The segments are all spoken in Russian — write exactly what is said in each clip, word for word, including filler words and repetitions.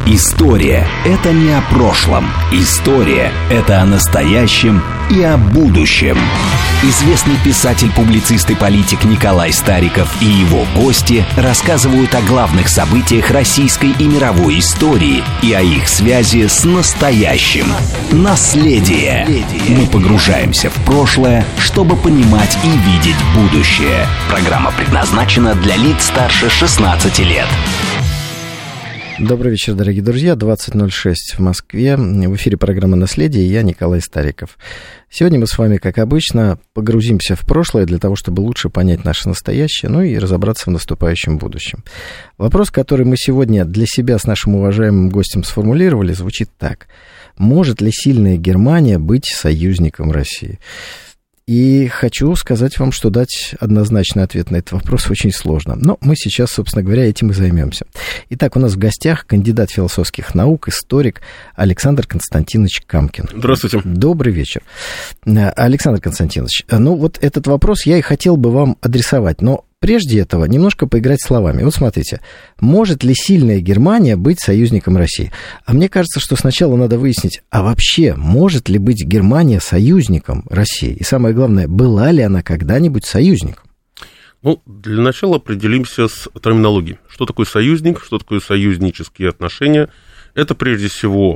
История – это не о прошлом. История – это о настоящем и о будущем. Известный писатель, публицист и политик Николай Стариков и его гости рассказывают о главных событиях российской и мировой истории и о их связи с настоящим. Наследие. Мы погружаемся в прошлое, чтобы понимать и видеть будущее. Программа предназначена для лиц старше шестнадцати лет. Добрый вечер, дорогие друзья. двадцать ноль шесть в Москве. В эфире программа «Наследие», и я Николай Стариков. Сегодня мы с вами, как обычно, погрузимся в прошлое для того, чтобы лучше понять наше настоящее, ну и разобраться в наступающем будущем. Вопрос, который мы сегодня для себя с нашим уважаемым гостем сформулировали, звучит так. Может ли сильная Германия быть союзником России? И хочу сказать вам, что дать однозначный ответ на этот вопрос очень сложно. Но мы сейчас, собственно говоря, этим и займемся. Итак, у нас в гостях кандидат философских наук, историк Александр Константинович Камкин. Здравствуйте. Добрый вечер. Александр Константинович, ну вот этот вопрос я и хотел бы вам адресовать, но прежде этого немножко поиграть словами. Вот смотрите, может ли сильная Германия быть союзником России? А мне кажется, что сначала надо выяснить, а вообще может ли быть Германия союзником России? И самое главное, была ли она когда-нибудь союзником? Ну, для начала определимся с терминологией. Что такое союзник, что такое союзнические отношения? Это прежде всего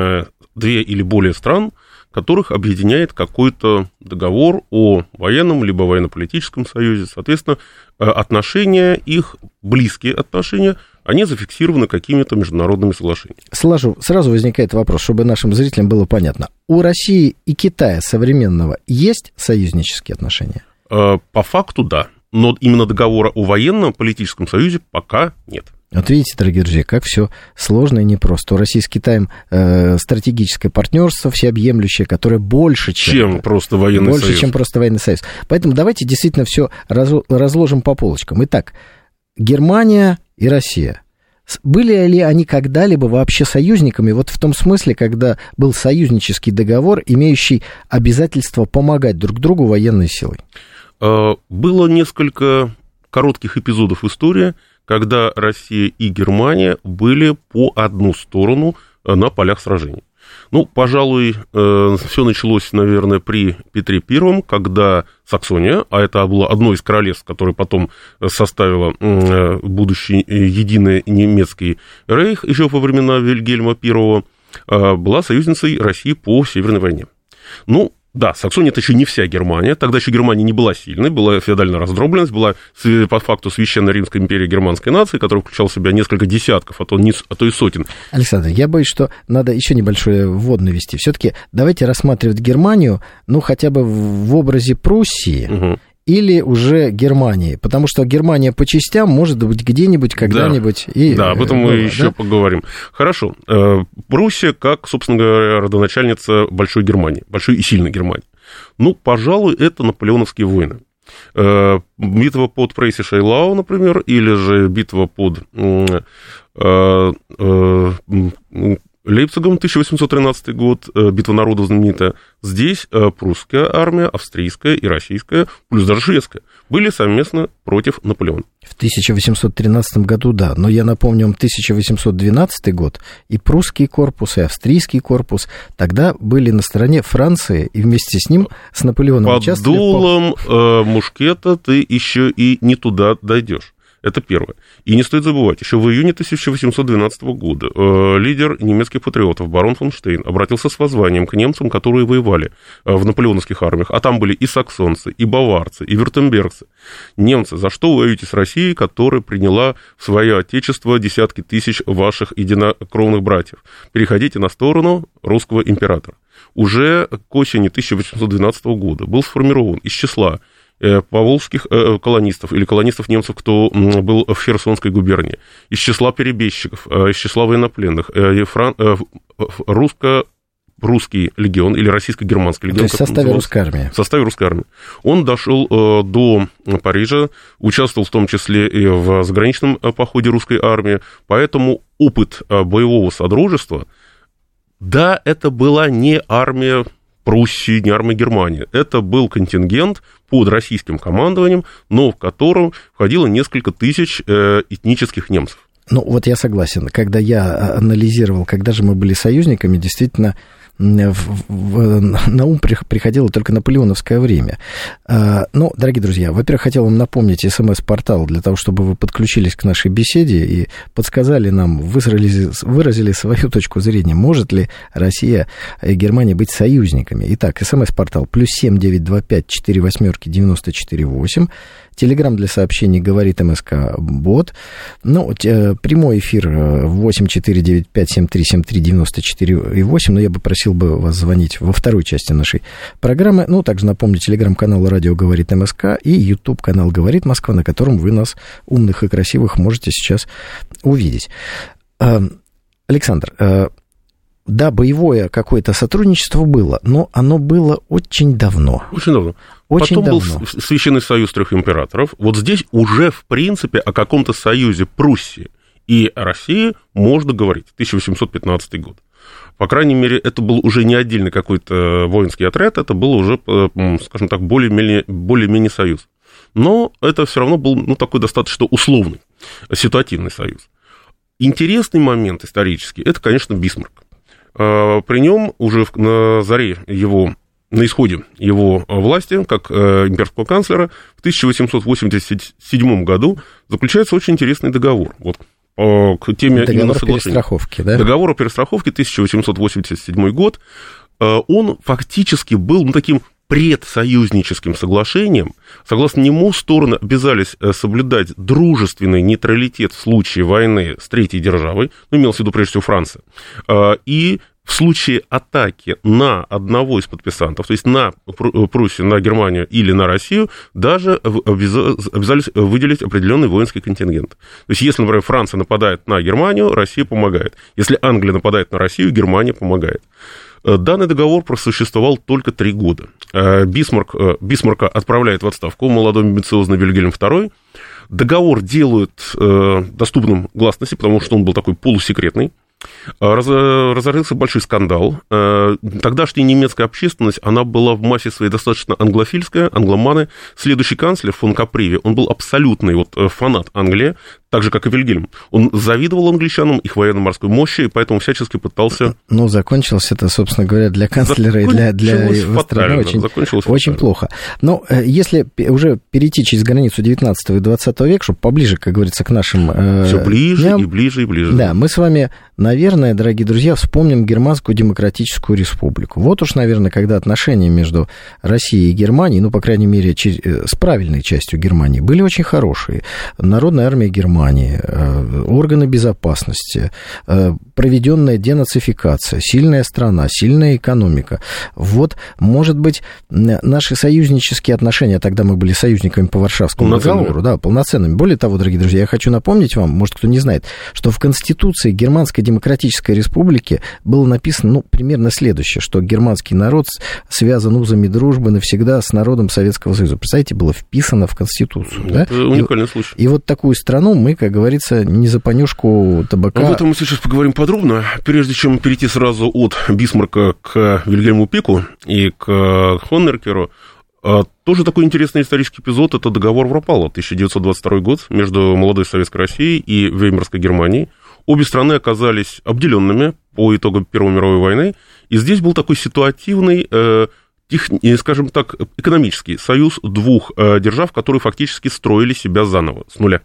две или более стран, которых объединяет какой-то договор о военном либо военно-политическом союзе. Соответственно, отношения их, близкие отношения, они зафиксированы какими-то международными соглашениями. Сложу. Сразу возникает вопрос, чтобы нашим зрителям было понятно. У России и Китая современного есть союзнические отношения? По факту, да. Но именно договора о военном политическом союзе пока нет. Вот видите, дорогие друзья, как все сложно и непросто. У России с Китаем э, стратегическое партнерство всеобъемлющее, которое больше, чем, чем просто военный больше, союз. чем просто военный союз. Поэтому давайте действительно все раз, разложим по полочкам. Итак, Германия и Россия. Были ли они когда-либо вообще союзниками? Вот в том смысле, когда был союзнический договор, имеющий обязательство помогать друг другу военной силой? Было несколько коротких эпизодов истории, когда Россия и Германия были по одну сторону на полях сражений. Ну, пожалуй, все началось, наверное, при Петре Первом, когда Саксония, а это было одно из королевств, которое потом составило будущий единый немецкий рейх еще во времена Вильгельма Первого, была союзницей России по Северной войне. Ну, да, Саксония – это еще не вся Германия, тогда еще Германия не была сильной, была феодальная раздробленность, была по факту Священная Римская империя германской нации, которая включала в себя несколько десятков, а то, не, а то и сотен. Александр, я боюсь, что надо еще небольшое ввод навести. Все-таки давайте рассматривать Германию, ну, хотя бы в образе Пруссии, угу. Или уже Германии, потому что Германия по частям может быть где-нибудь, когда-нибудь. Да, и, да об этом мы еще да? поговорим. Хорошо. Пруссия, как, собственно говоря, родоначальница Большой Германии, Большой и сильной Германии. Ну, пожалуй, это наполеоновские войны. Битва под Прейсе-Шейлау, например, или же битва под Лейпцигом, тысяча восемьсот тринадцатый год, битва народов знаменитая. Здесь прусская армия, австрийская и российская, плюс даже шведская, были совместно против Наполеона. В тысяча восемьсот тринадцатом году, да, но я напомню вам тысяча восемьсот двенадцатый год, и прусский корпус, и австрийский корпус тогда были на стороне Франции, и вместе с ним, с Наполеоном Под участвовали... Под дулом э, мушкета ты еще и не туда дойдешь. Это первое. И не стоит забывать, еще в июне тысяча восемьсот двенадцатого года э, лидер немецких патриотов барон фон Штейн обратился с воззванием к немцам, которые воевали э, в наполеоновских армиях, а там были и саксонцы, и баварцы, и вюртембергцы. Немцы, за что вы воюете с Россией, которая приняла в свое отечество десятки тысяч ваших единокровных братьев? Переходите на сторону русского императора. Уже к осени тысяча восемьсот двенадцатого года был сформирован из числа поволжских колонистов или колонистов немцев, кто был в Херсонской губернии, из числа перебежчиков, из числа военнопленных, фран... русско-русский легион или российско-германский легион. То есть в составе русской армии. В составе русской армии. Он дошел до Парижа, участвовал в том числе и в заграничном походе русской армии, поэтому опыт боевого содружества, да, это была не армия Пруссии, не армия Германии. Это был контингент под российским командованием, но в котором входило несколько тысяч этнических немцев. Ну, вот я согласен. Когда я анализировал, когда же мы были союзниками, действительно, в, в, на ум приходило только наполеоновское время. Ну, дорогие друзья, во-первых, хотел вам напомнить СМС-портал для того, чтобы вы подключились к нашей беседе и подсказали нам, выразили, выразили свою точку зрения, может ли Россия и Германия быть союзниками. Итак, СМС-портал плюс семь девять два пять четыре восьмерки девяносто четыре восемь. Телеграм для сообщений говорит МСК-бот. Ну, прямой эфир восемь четыре девять пять семь три семь три девяносто четыре восемь, но я бы просил бы вас звонить во второй части нашей программы. Ну, также напомню, телеграм-канал «Радио говорит МСК» и YouTube-канал «Говорит Москва», на котором вы нас, умных и красивых, можете сейчас увидеть. Александр, да, боевое какое-то сотрудничество было, но оно было очень давно. Очень давно. Очень Потом давно. был Священный союз трех императоров. Вот здесь уже, в принципе, о каком-то союзе Пруссии и России можно говорить. тысяча восемьсот пятнадцатый год. По крайней мере, это был уже не отдельный какой-то воинский отряд, это был уже, скажем так, более-менее, более-менее союз. Но это все равно был, ну, такой достаточно условный, ситуативный союз. Интересный момент исторический – это, конечно, Бисмарк. При нем уже на заре его, на исходе его власти, как имперского канцлера, в тысяча восемьсот восемьдесят седьмом году заключается очень интересный договор. Вот, к теме договор о перестраховке, да? Договор о перестраховке, тысяча восемьсот восемьдесят седьмой год. Он фактически был, ну, таким предсоюзническим соглашением. Согласно нему стороны обязались соблюдать дружественный нейтралитет в случае войны с третьей державой, ну, имелось в виду прежде всего Франция, и в случае атаки на одного из подписантов, то есть на Пруссию, на Германию или на Россию, даже обязались выделить определенный воинский контингент. То есть, если, например, Франция нападает на Германию, Россия помогает. Если Англия нападает на Россию, Германия помогает. Данный договор просуществовал только три года. Бисмарк, Бисмарка отправляет в отставку молодой амбициозный Вильгельм второй. Договор делают доступным гласности, потому что он был такой полусекретный. Разразился большой скандал. Тогдашняя немецкая общественность, она была в массе своей достаточно англофильская, англоманы. Следующий канцлер фон Каприви, он был абсолютный вот фанат Англии, так же, как и Вильгельм. Он завидовал англичанам, их военно-морской мощи, и поэтому всячески пытался... Ну, закончилось это, собственно говоря, для канцлера и для, для его страны очень, очень плохо. Но если уже перейти через границу девятнадцатого и двадцатого века, чтобы поближе, как говорится, к нашим... Все ближе дням, и ближе и ближе. Да, мы с вами, наверное, дорогие друзья, вспомним Германскую Демократическую Республику. Вот уж, наверное, когда отношения между Россией и Германией, ну, по крайней мере, с правильной частью Германии, были очень хорошие. Народная армия Германии, органы безопасности, проведенная денацификация, сильная страна, сильная экономика. Вот, может быть, наши союзнические отношения, тогда мы были союзниками по Варшавскому договору, да, полноценными. Более того, дорогие друзья, я хочу напомнить вам, может, кто не знает, что в Конституции Германской Демократической Республики было написано, ну, примерно следующее, что германский народ связан узами дружбы навсегда с народом Советского Союза. Представляете, было вписано в Конституцию. Это да? Уникальный и, случай. И вот такую страну мы, как говорится, не за понюшку табака... Об этом мы сейчас поговорим подробно. Прежде чем перейти сразу от Бисмарка к Вильгельму Пику и к Хоннекеру, тоже такой интересный исторический эпизод – это договор в Рапалло, тысяча девятьсот двадцать второй год, между молодой Советской Россией и Веймарской Германией. Обе страны оказались обделенными по итогам Первой мировой войны, и здесь был такой ситуативный, скажем так, экономический союз двух держав, которые фактически строили себя заново, с нуля.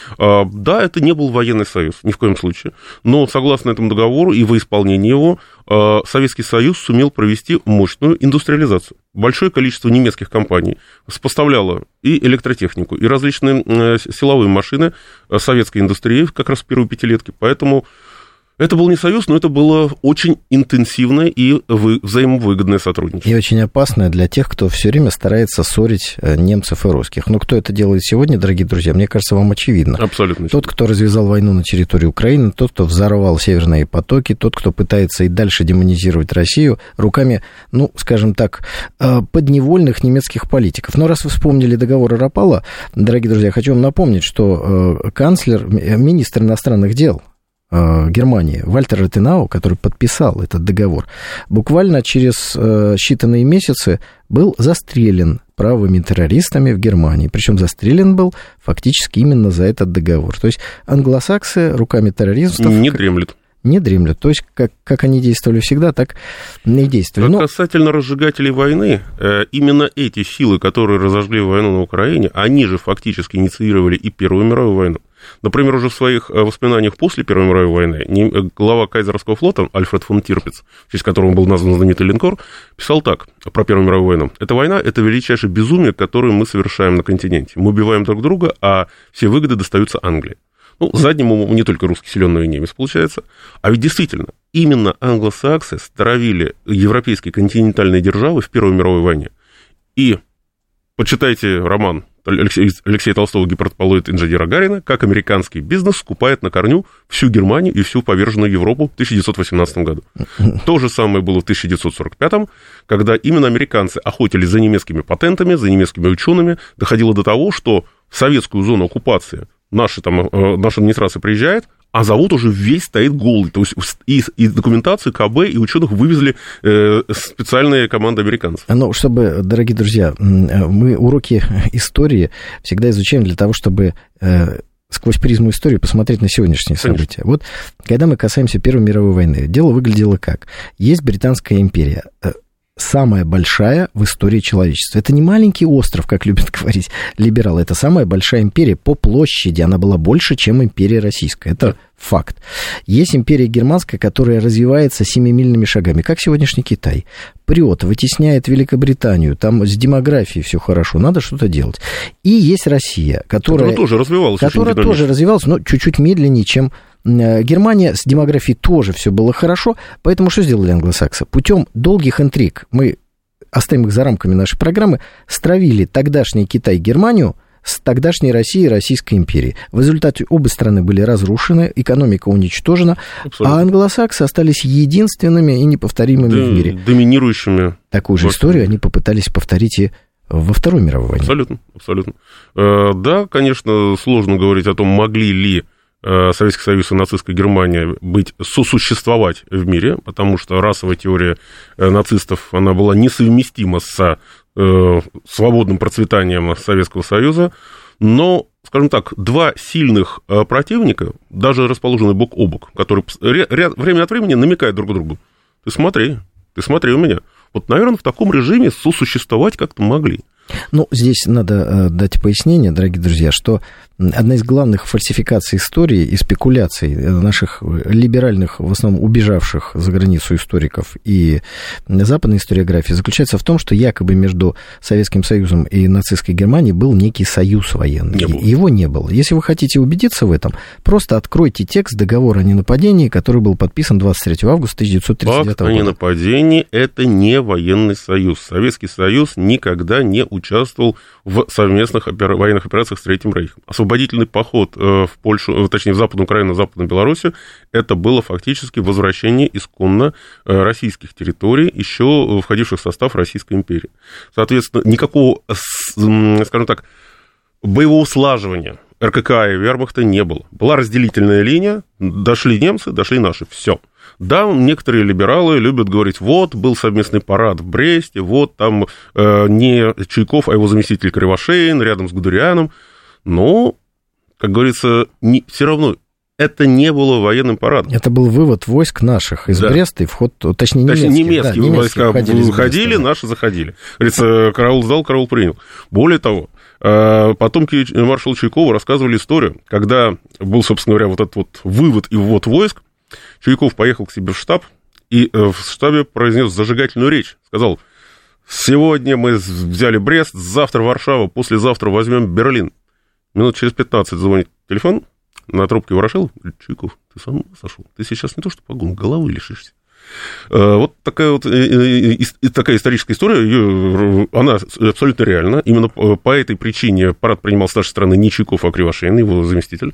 Да, это не был военный союз, ни в коем случае, но согласно этому договору и во исполнении его Советский Союз сумел провести мощную индустриализацию. Большое количество немецких компаний поставляло и электротехнику, и различные силовые машины советской индустрии как раз в первые пятилетки, поэтому... Это был не союз, но это было очень интенсивное и взаимовыгодное сотрудничество. И очень опасное для тех, кто все время старается ссорить немцев и русских. Но кто это делает сегодня, дорогие друзья, мне кажется, вам очевидно. Абсолютно. Тот, кто развязал войну на территории Украины, тот, кто взорвал северные потоки, тот, кто пытается и дальше демонизировать Россию руками, ну, скажем так, подневольных немецких политиков. Но раз вы вспомнили договор о Рапалло, дорогие друзья, хочу вам напомнить, что канцлер, министр иностранных дел э, Германии, Вальтер Раттенау, который подписал этот договор, буквально через э, считанные месяцы был застрелен правыми террористами в Германии. Причем застрелен был фактически именно за этот договор. То есть англосаксы руками террористов... Не дремлет. Не дремлют. То есть, как, как они действовали всегда, так и действовали. Но... Касательно разжигателей войны, именно эти силы, которые разожгли войну на Украине, они же фактически инициировали и Первую мировую войну. Например, уже в своих воспоминаниях после Первой мировой войны глава Кайзеровского флота Альфред фон Тирпиц, в честь которого был назван знаменитый линкор, писал так про Первую мировую войну. «Эта война – это величайшее безумие, которое мы совершаем на континенте. Мы убиваем друг друга, а все выгоды достаются Англии». Ну, задним умом не только русский силен, но и немец, получается. А ведь действительно, именно англосаксы стравили европейские континентальные державы в Первой мировой войне. И почитайте роман Алексея, Алексея Толстого «Гиперполоид инженера Гарина», как американский бизнес скупает на корню всю Германию и всю поверженную Европу в тысяча девятьсот восемнадцатом году. То же самое было в тысяча девятьсот сорок пятом, когда именно американцы охотились за немецкими патентами, за немецкими учеными. Доходило до того, что в советскую зону оккупации Наша, там, наша администрация приезжает, а завод уже весь стоит голый. То есть и, и документацию КБ, и ученых вывезли э, специальные команды американцев. Ну, чтобы, дорогие друзья, мы уроки истории всегда изучаем для того, чтобы э, сквозь призму истории посмотреть на сегодняшние Конечно. события. Вот, когда мы касаемся Первой мировой войны, дело выглядело как? Есть Британская империя, самая большая в истории человечества. Это не маленький остров, как любят говорить либералы, это самая большая империя по площади, она была больше, чем империя российская, это факт. Есть империя германская, которая развивается семимильными шагами, как сегодняшний Китай. Прет, вытесняет Великобританию, там с демографией все хорошо, надо что-то делать. И есть Россия, которая, которая тоже развивалась, которая тоже развивалась, но чуть-чуть медленнее, чем Германия. С демографией тоже все было хорошо, поэтому что сделали англосаксы? Путем долгих интриг, мы оставим их за рамками нашей программы, стравили тогдашний Китай и Германию с тогдашней Россией и Российской империей. В результате обе страны были разрушены, экономика уничтожена, Абсолютно. а англосаксы остались единственными и неповторимыми Д- в мире. Доминирующими. Такую же историю они попытались повторить и во Второй мировой войне. Абсолютно, абсолютно. Э, да, конечно, сложно говорить о том, могли ли Советский Союз и нацистская Германия быть, сосуществовать в мире, потому что расовая теория нацистов, она была несовместима с э, свободным процветанием Советского Союза, но, скажем так, два сильных противника, даже расположенные бок о бок, которые ряд, время от времени намекают друг другу: ты смотри, ты смотри у меня. Вот, наверное, в таком режиме сосуществовать как-то могли. Ну, здесь надо дать пояснение, дорогие друзья, что одна из главных фальсификаций истории и спекуляций наших либеральных, в основном убежавших за границу историков и западной историографии заключается в том, что якобы между Советским Союзом и нацистской Германией был некий союз военный. Не было. Его не было. Если вы хотите убедиться в этом, просто откройте текст договора о ненападении, который был подписан двадцать третьего августа тысяча девятьсот тридцать девятого года. Факт о ненападении – это не военный союз. Советский Союз никогда не участвовал в совместных военных операциях с Третьим Рейхом. Освободительный поход в Польшу, точнее, в Западную Украину, в Западную Белоруссию, это было фактически возвращение исконно российских территорий, еще входивших в состав Российской империи. Соответственно, никакого, скажем так, боевого слаживания РККА и вермахта не было. Была разделительная линия, дошли немцы, дошли наши, все. Да, некоторые либералы любят говорить: вот, был совместный парад в Бресте, вот там э, не Чайков, а его заместитель Кривошеин рядом с Гудерианом. Но, как говорится, не, все равно это не было военным парадом. Это был вывод войск наших из да. Бреста и вход, точнее, немецких. Точнее, немецкие, да, войска выходили, наши заходили. Говорится, караул сдал, караул принял. Более того, потомки маршала Чайкова рассказывали историю, когда был, собственно говоря, вот этот вот вывод и ввод войск. Чайков поехал к себе в штаб и в штабе произнес зажигательную речь. Сказал: сегодня мы взяли Брест, завтра Варшава, послезавтра возьмем Берлин. Минут через пятнадцать звонит телефон, на трубке Ворошилов: Чайков, ты сам сошел? Ты сейчас не то что погон, головы лишишься. Вот такая вот такая историческая история, она абсолютно реальна. Именно по этой причине парад принимал с нашей стороны не Чайков, а Кривошеин, его заместитель.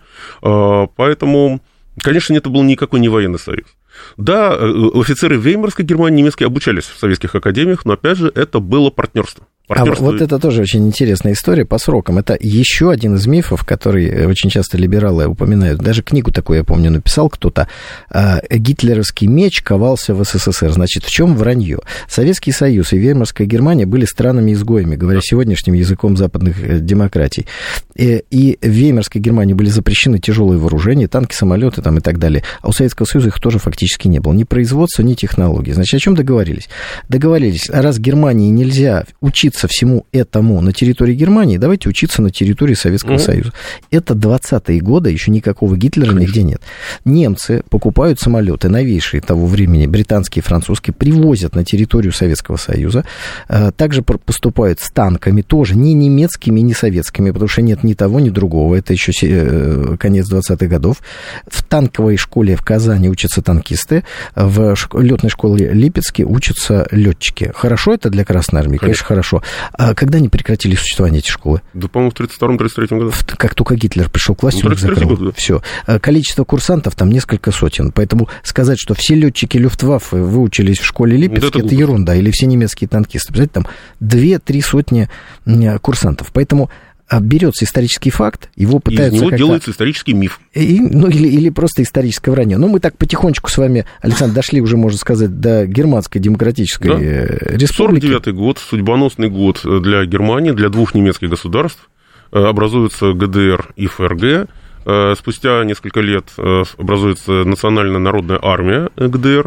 Поэтому, конечно, это был никакой не военный союз. Да, офицеры Веймарской Германии немецкие обучались в советских академиях, но, опять же, это было партнерство. А вот это тоже очень интересная история по срокам. Это еще один из мифов, который очень часто либералы упоминают. Даже книгу такую, я помню, написал кто-то. «Гитлеровский меч ковался в СССР». Значит, в чем вранье? Советский Союз и Веймарская Германия были странами-изгоями, говоря сегодняшним языком западных демократий. И, и в Веймарской Германии были запрещены тяжелые вооружения, танки, самолеты там, и так далее. А у Советского Союза их тоже фактически не было. Ни производства, ни технологий. Значит, о чем договорились? Договорились, раз Германии нельзя учиться всему этому на территории Германии, давайте учиться на территории Советского mm-hmm. Союза. Это двадцатые годы, еще никакого Гитлера Конечно. Нигде нет. Немцы покупают самолеты новейшие того времени, британские, французские, привозят на территорию Советского Союза, также поступают с танками, тоже не немецкими, не советскими, потому что нет ни того, ни другого, это еще конец двадцатых годов. В танковой школе в Казани учатся танкисты, в летной школе Липецке учатся летчики. Хорошо это для Красной Армии? Конечно, Конечно хорошо. А когда они прекратили существование, эти школы? Да, по-моему, в тридцать втором — тридцать третьем году. Как только Гитлер пришел к власти, ну, он их закрыл. Год, да. Все. Количество курсантов там несколько сотен. Поэтому сказать, что все летчики Люфтваффе выучились в школе Липецке, это, это ерунда. Или все немецкие танкисты. Представляете, там две-три сотни курсантов. Поэтому берется исторический факт, его пытаются... Из него делается исторический миф. И, ну, или, или просто историческое вранье. Но мы так потихонечку с вами, Александр, дошли уже, можно сказать, до Германской Демократической да. Республики. сорок девятый год, судьбоносный год для Германии, для двух немецких государств. Образуются ГДР и ФРГ. Спустя несколько лет образуется Национальная народная армия ГДР,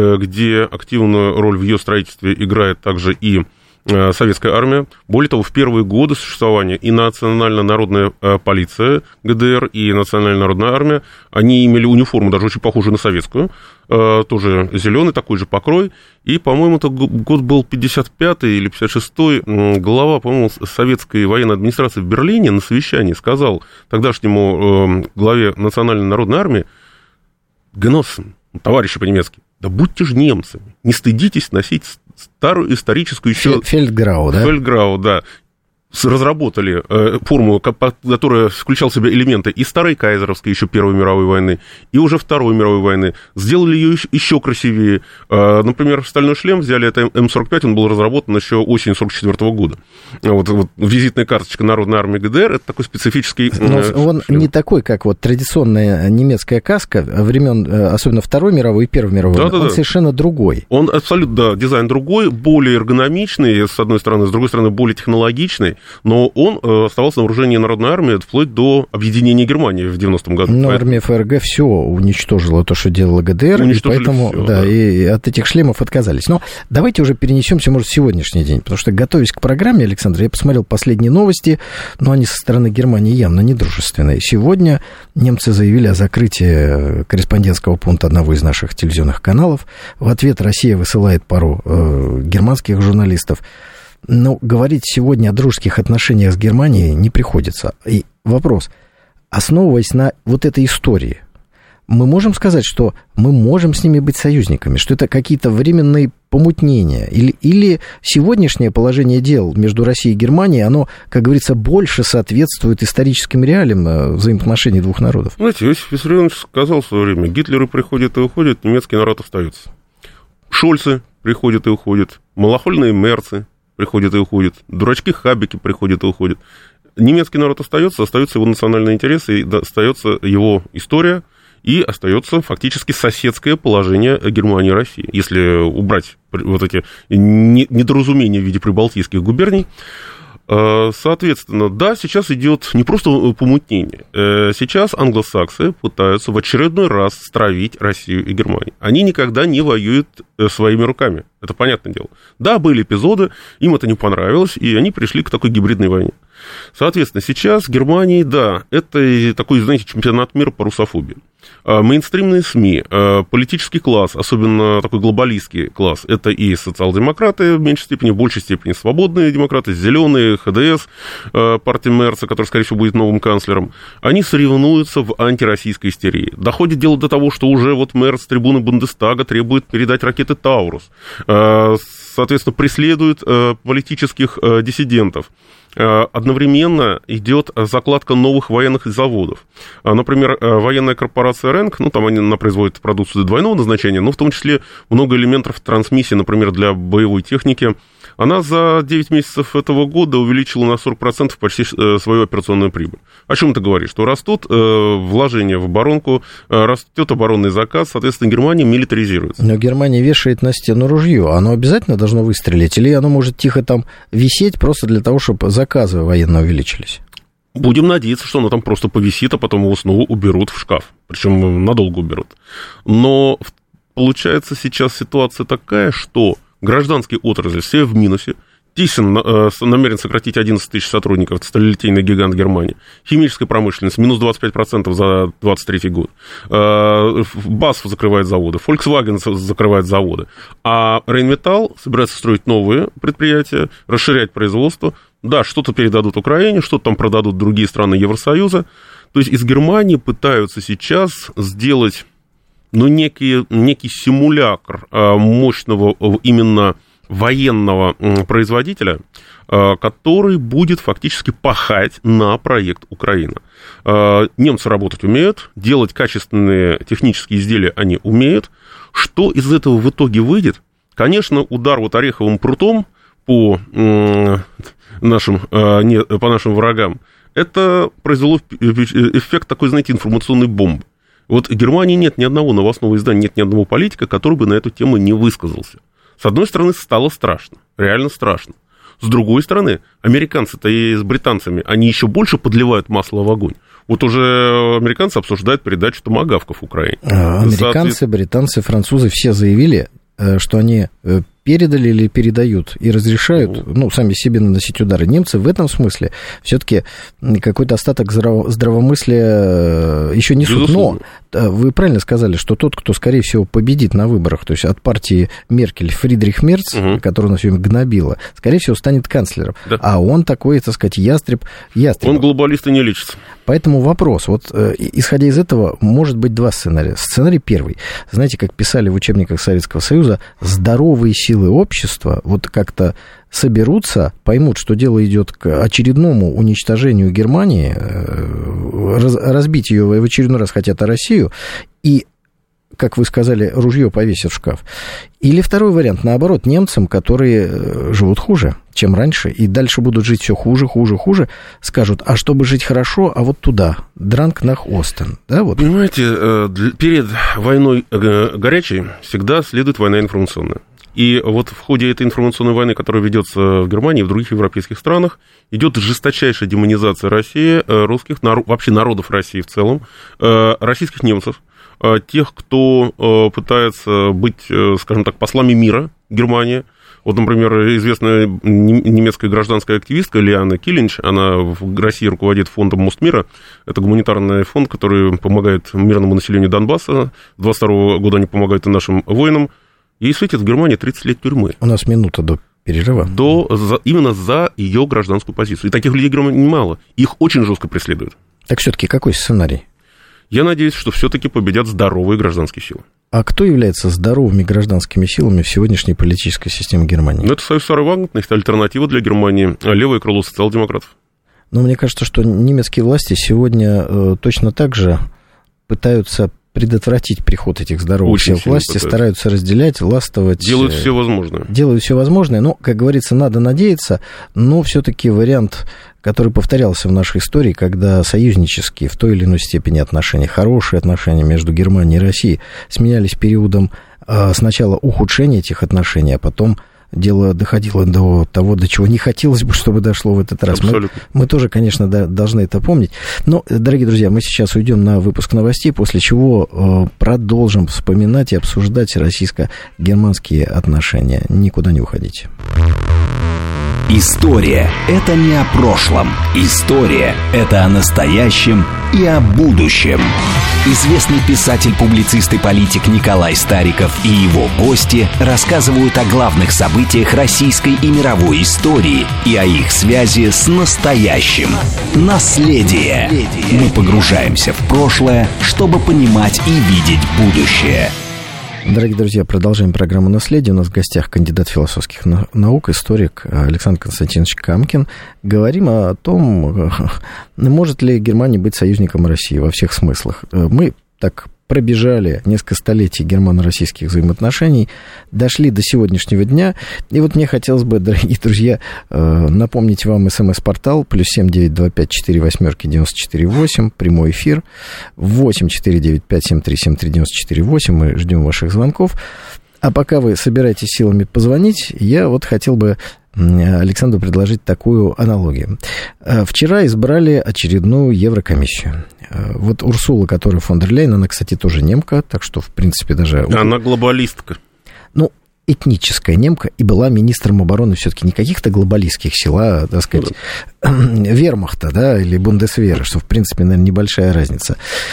где активную роль в ее строительстве играет также и советская армия. Более того, в первые годы существования и национально-народная полиция ГДР, и национально-народная армия, они имели униформу, даже очень похожую на советскую, тоже зеленый, такой же покрой. И, по-моему, это год был пятьдесят пятый или пятьдесят шестой. Глава, по-моему, советской военной администрации в Берлине на совещании сказал тогдашнему главе национально-народной армии: «Геноссен, товарищи по-немецки, да будьте же немцами, не стыдитесь носить старую историческую еще... Фельдграу, да? Фельдграу, да. Разработали э, форму, которая включала в себя элементы и старой кайзеровской, еще Первой мировой войны, и уже Второй мировой войны. Сделали ее еще красивее. Э, например, стальной шлем взяли, это эм сорок пять, он был разработан еще осенью сорок четвёртого года. Вот, вот визитная карточка Народной армии ГДР, это такой специфический... Но э, он шлем. Не такой, как вот традиционная немецкая каска времен, особенно Второй мировой и Первой мировой. Да, он да, совершенно да. другой. Он абсолютно, да, дизайн другой, более эргономичный, с одной стороны, с другой стороны, более технологичный. Но он оставался на вооружении Народной армии вплоть до объединения Германии в девяностом году. Но поэтому... армия ФРГ все уничтожила, то, что делала ГДР, и поэтому всё, да, да. И от этих шлемов отказались. Но давайте уже перенесемся, может, в сегодняшний день, потому что, готовясь к программе, Александр, я посмотрел последние новости, но они со стороны Германии явно недружественные. Сегодня немцы заявили о закрытии корреспондентского пункта одного из наших телевизионных каналов. В ответ Россия высылает пару э, германских журналистов. Но говорить сегодня о дружеских отношениях с Германией не приходится. И вопрос, основываясь на вот этой истории, мы можем сказать, что мы можем с ними быть союзниками, что это какие-то временные помутнения, или, или сегодняшнее положение дел между Россией и Германией, оно, как говорится, больше соответствует историческим реалиям взаимоотношений двух народов? Знаете, Иосиф Виссарионович сказал в свое время: Гитлеры приходят и уходят, немецкий народ остается. Шольцы приходят и уходят, малохольные мерцы приходят и уходят, дурачки-хабики приходят и уходят. Немецкий народ остается, остаются его национальные интересы, и остается его история, и остается фактически соседское положение Германии и России. Если убрать вот эти недоразумения в виде прибалтийских губерний, соответственно, да, сейчас идет не просто помутнение. Сейчас англосаксы пытаются в очередной раз стравить Россию и Германию. Они никогда не воюют своими руками. Это понятное дело. Да, были эпизоды, им это не понравилось, и они пришли к такой гибридной войне. Соответственно, сейчас в Германии, да, это такой, знаете, чемпионат мира по русофобии. Мейнстримные СМИ, политический класс, особенно такой глобалистский класс, это и социал-демократы в меньшей степени, в большей степени свободные демократы, зеленые, ХДС, партия Мерца, который, скорее всего, будет новым канцлером, они соревнуются в антироссийской истерии. Доходит дело до того, что уже вот Мерц с трибуны Бундестага требует передать ракеты «Таурус», соответственно, преследует политических диссидентов. Одновременно идет закладка новых военных заводов. Например, военная корпорация РЭНК, ну, там они, она производит продукцию двойного назначения, но в том числе много элементов трансмиссии, например, для боевой техники, она за девять месяцев этого года увеличила на сорок процентов почти свою операционную прибыль. О чем это говорит? Что растут вложения в оборонку, растет оборонный заказ, соответственно, Германия милитаризируется. Но Германия вешает на стену ружье. Оно обязательно должно выстрелить? Или оно может тихо там висеть просто для того, чтобы заказы военно увеличились? Будем надеяться, что оно там просто повисит, а потом его снова уберут в шкаф. Причем надолго уберут. Но получается сейчас ситуация такая, что гражданские отрасли все в минусе. Тhyssen э, намерен сократить одиннадцать тысяч сотрудников, сталелитейный гигант Германии. Химическая промышленность минус двадцать пять процентов за двадцать третий год. Э, БАСФ закрывает заводы, Volkswagen закрывает заводы. А Rheinmetall собирается строить новые предприятия, расширять производство. Да, что-то передадут Украине, что-то там продадут другие страны Евросоюза. То есть из Германии пытаются сейчас сделать, ну, некий, некий симулятор э, мощного именно военного производителя, который будет фактически пахать на проект Украина. Немцы работать умеют, делать качественные технические изделия они умеют. Что из этого в итоге выйдет? Конечно, удар вот ореховым прутом по нашим, по нашим врагам, это произвело эффект такой, знаете, информационной бомбы. Вот в Германии нет ни одного новостного издания, нет ни одного политика, который бы на эту тему не высказался. С одной стороны, стало страшно, реально страшно. С другой стороны, американцы-то и с британцами, они еще больше подливают масло в огонь. Вот уже американцы обсуждают передачу томагавков Украине. Американцы, Соответ... британцы, французы все заявили, что они передали или передают и разрешают, ну, сами себе наносить удары. Немцы в этом смысле все-таки какой-то остаток здраво- здравомыслия еще несут. Безусловно. Но вы правильно сказали, что тот, кто, скорее всего, победит на выборах, то есть от партии Меркель, Фридрих Мерц, угу. который нас сегодня гнобила, скорее всего, станет канцлером. Да. А он такой, так сказать, ястреб, ястреб. Он глобалист и не лечится. Поэтому вопрос, вот исходя из этого, может быть два сценария. Сценарий первый. Знаете, как писали в учебниках Советского Союза, здоровые силы общества вот как-то соберутся, поймут, что дело идет к очередному уничтожению Германии, раз, разбить ее в очередной раз хотят Россию, и, как вы сказали, ружье повесят в шкаф. Или второй вариант, наоборот, немцам, которые живут хуже, чем раньше, и дальше будут жить все хуже, хуже, хуже, скажут, а чтобы жить хорошо, а вот туда, дранг нах Остен. Да, вот. Понимаете, перед войной горячей всегда следует война информационная. И вот в ходе этой информационной войны, которая ведется в Германии и в других европейских странах, идет жесточайшая демонизация России, русских, вообще народов России в целом, российских немцев, тех, кто пытается быть, скажем так, послами мира Германии. Вот, например, известная немецкая гражданская активистка Лиана Килинч, она в России руководит фондом «Мост мира». Это гуманитарный фонд, который помогает мирному населению Донбасса. С двадцать второго года они помогают и нашим воинам. Ей светит в Германии тридцать лет тюрьмы. У нас минута до перерыва. До, за, именно за ее гражданскую позицию. И таких людей в Германии немало. Их очень жестко преследуют. Так все-таки какой сценарий? Я надеюсь, что все-таки победят здоровые гражданские силы. А кто является здоровыми гражданскими силами в сегодняшней политической системе Германии? Ну, это Союз Саровагнетных, альтернатива для Германии, левое крыло социал-демократов. Но мне кажется, что немецкие власти сегодня э, точно так же пытаются предотвратить приход этих здоровых Очень сил власти, пытаются. Стараются разделять, властвовать. Делают все возможное. Делают все возможное, но, как говорится, надо надеяться, но все-таки вариант, который повторялся в нашей истории, когда союзнические в той или иной степени отношения, хорошие отношения между Германией и Россией сменялись периодом э, сначала ухудшения этих отношений, а потом дело доходило до того, до чего не хотелось бы, чтобы дошло в этот раз. Мы, мы тоже, конечно, да, должны это помнить. Но, дорогие друзья, мы сейчас уйдем на выпуск новостей, после чего э, продолжим вспоминать и обсуждать российско-германские отношения. Никуда не уходите. История – это не о прошлом. История – это о настоящем и о будущем. Известный писатель, публицист и политик Николай Стариков и его гости рассказывают о главных событиях российской и мировой истории и о их связи с настоящим. Наследие. Мы погружаемся в прошлое, чтобы понимать и видеть будущее. Дорогие друзья, продолжаем программу «Наследие». У нас в гостях кандидат философских наук, историк Александр Константинович Камкин. Говорим о том, может ли Германия быть союзником России во всех смыслах. Мы так пробежали несколько столетий германо-российских взаимоотношений, дошли до сегодняшнего дня. И вот мне хотелось бы, дорогие друзья, напомнить вам смс-портал плюс семь девять два пять четыре восьмерки девяносто четыре восемь, прямой эфир восемь четыре девять пять семь три семь три девяносто четыре восемь. Мы ждем ваших звонков. А пока вы собираетесь силами позвонить, я вот хотел бы Александру предложить такую аналогию. Вчера избрали очередную Еврокомиссию. Вот Урсула, которая фон дер Ляйен, она, кстати, тоже немка, так что, в принципе, даже... Она глобалистка. Ну, этническая немка, и была министром обороны все-таки не каких-то глобалистских сил, а, так сказать, вермахта, да, или бундесвера, что, в принципе, наверное, небольшая разница.